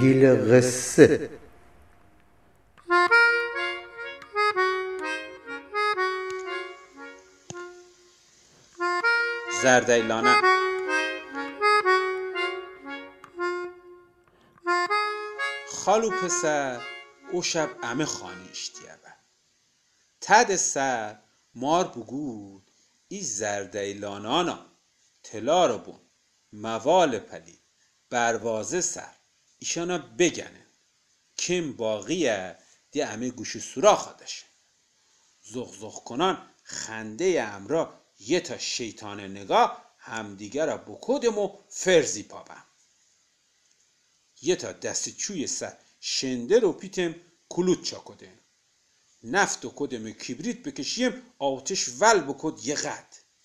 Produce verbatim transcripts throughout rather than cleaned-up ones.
گیل قصه. زردیلانه. خالو پسر او شب امه خانیشتیه با تد سر مار بگود ای زردیلانانا تلا رو بون موال پلی بروازه سر ایشانا بگنه کم باقیه دی امه گوش سوراخ داشته زغ زغ کنان خنده امرا یه تا شیطان نگاه همدیگه را بکدم و فرزی پابم یه تا دست چوی سر شنده رو پیتم کلوت چا کدم نفت و کدم کبریت بکشیم آتش ول بکد یه قد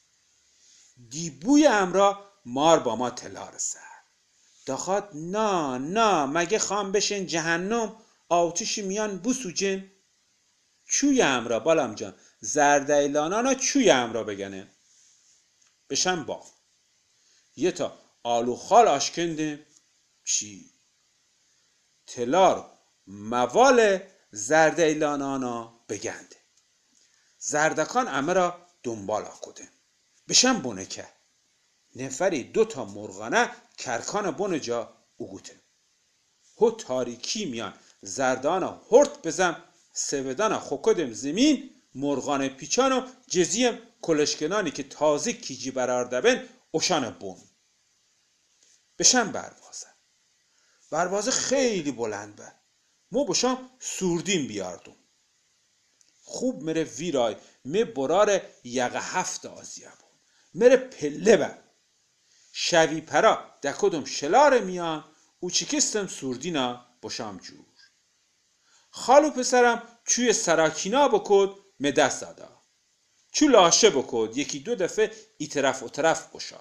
دیبوی امرا مار با ما تلا رسد داخاد نا نا مگه خام بشن جهنم آتش میان بسوجن چوی امرا بالام جان زردیلانانا چوی امرا بگنه بشم با یه تا آلو خال آشکندم چی تلا رو موال زردیلانانا بگنده زردکان امه را دنبالا کده بشم بونه که نفری دو تا مرغانه کرکان بونه جا اگوته هو تاریکی میان زردانا هرت بزم سودانا خوکدم زمین مرغان پیچانو جزیم کلشکنانی که تازه کیجی برار دبن اوشان بون بشم بروازه بروازه خیلی بلند به مو بشام سوردین بیاردم خوب مره ویرای می برار یقه هفت آزیه بون مره پله به شوی پرا دکدم شلار میان او چکستم سوردینا بشام جور خالو پسرم چوی سراکینا بکد می دست دادا چو لاشه بکد یکی دو دفعه ای طرف و طرف بشا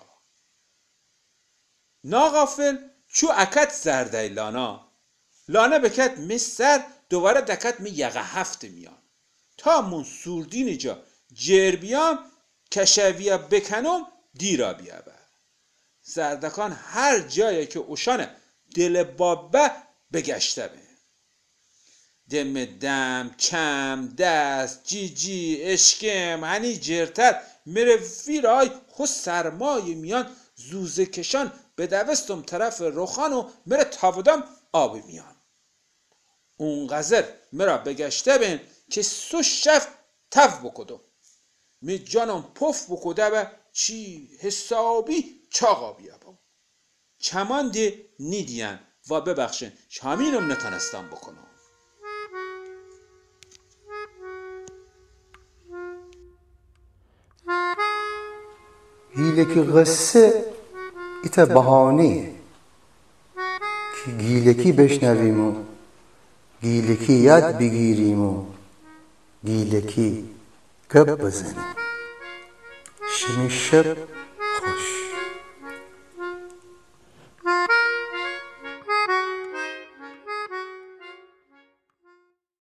ناغافل چو اکت زردیلانا لانه بکت می سر دوباره دکت می یقه هفت میان تا من سوردین جا جر بیام کشویا بکنم دیرا بیا با زردکان هر جایی که اوشانه دل بابه بگشته به دم دم چم دست جی جی اشکم هنی جرتر مره ویرای خو سرمای میان زوزه کشان به دوستم طرف روخان و مره تاودم آبی میان اون غزر مرا بگشته بین که سو شف تف بکدم می جانم پف بکده به چی حسابی چاقا بیابم چمان دی نیدین و ببخشن چامینم نتانستم بکنم گیلکی قصه ایتا بهانه که گیلکی بشنویم و گیلکی یاد بگیریم و گیلکی گپ بزنیم شمی شب